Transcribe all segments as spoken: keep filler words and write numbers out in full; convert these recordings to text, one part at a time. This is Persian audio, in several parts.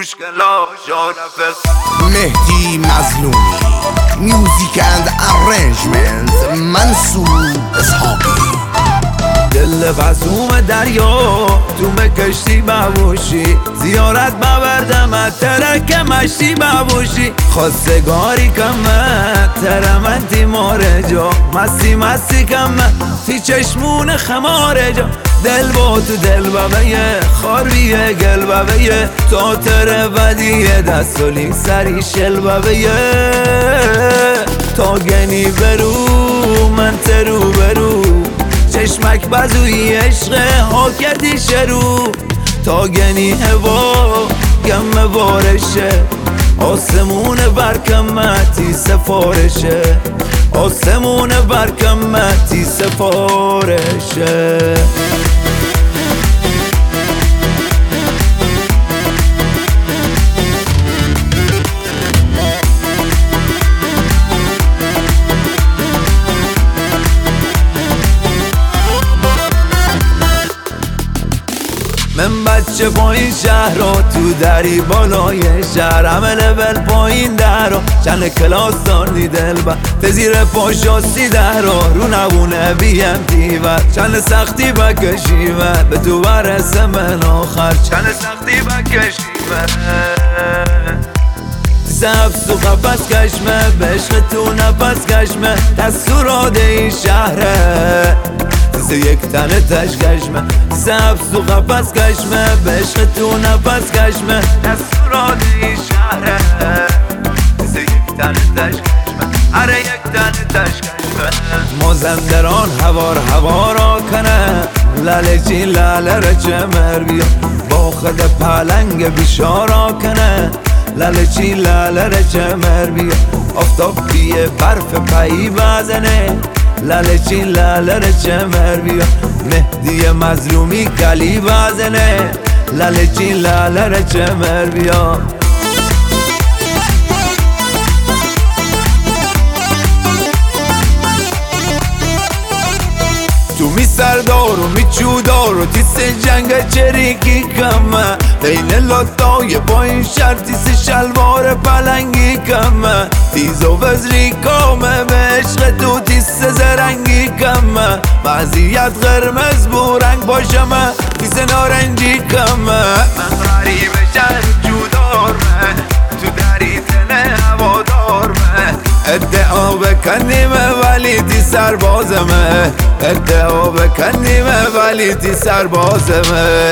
دوشگلا شارفق مهدی مظلومی میوزیک اند ارنجمنت منصور اسحاقی دل قسوم دریا تو مکشتی ببوشی زیارت ببردم ترک مشتی ببوشی خواستگاری کمه ترمن تیماره جا مستی مستی کمه تی چشمون خماره جا دل با تو دل ببیه خارویه گل ببیه تا تر بدیه دستولی سری شل ببیه تا گنی برو من ترو برو چشمک بزوی عشق ها کردی شروع تا گنی هوا گم بارشه آسمون برکمتی سفارشه آسمون برکمتی سفارشه من بچه پایین شهر را تو دری بالای شهر همه لول پایین در را چند کلاس داردی دل بر تزیر پاشاستی در را رو نبونه بیم دیور چند سختی بکشی ور به تو برسه من آخر چند سختی بکشی ور سبز و قفص کشمه به عشق تو نفس کشمه دستوراده این شهره یک تنه تش کشمه سبز و قفص کشمه به عشق تو نفس کشمه دستورات این شهره یک تنه تش کشمه اره یک تنه تش کشمه مازندران هوار هوارا کنه لاله چی لاله رچه مر بیا با خود پلنگ بیشارا کنه لاله چی لاله رچه مر بیا آفتاب بیه برف پایی بزنه لاله چی لاله رچه مر بیا مهدی مظلومی کلی بزنه لاله چی لاله رچه مر بیا تو می سردار و می چودار و تیس جنگ چریکی کمه بین لاتای با این شرطیس شلوار پلنگی کمه تیز و وزری کامه به عشق تو تیس زرنگی کمه بعضیت قرمز بورنگ باشمه تیس نارنجی کمه من غریب شهر جودارمه تو دری تنه هوادارمه ادعا بکنیمه ولی تی سربازمه ادعا بکنیمه ولی تی سربازمه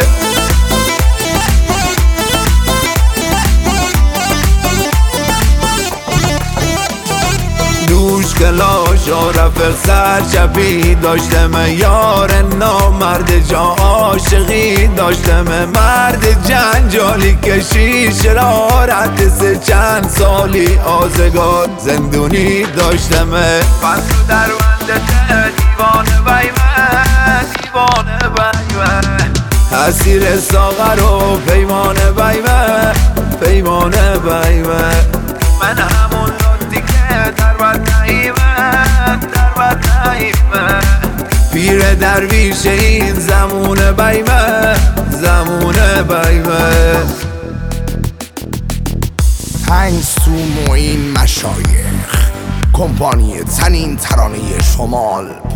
دوشگلا شارفق سرچپی داشتم یار نامرد جا عاشقی داشتم مرد جنجالی کشی شرارت سه چند سالی آزگار زندونی داشتم فصل در بنده دیوانه بیمه دیوانه بیمه اسیر ساغر و پیمانه بیمه پیمانه بیمه من همون لطی که در بد نایمه در بد نایمه پیر درویش این زمونه بیمه زمونه بیمه تنگس تو معین مشایخ کمپانی تنین ترانه شمال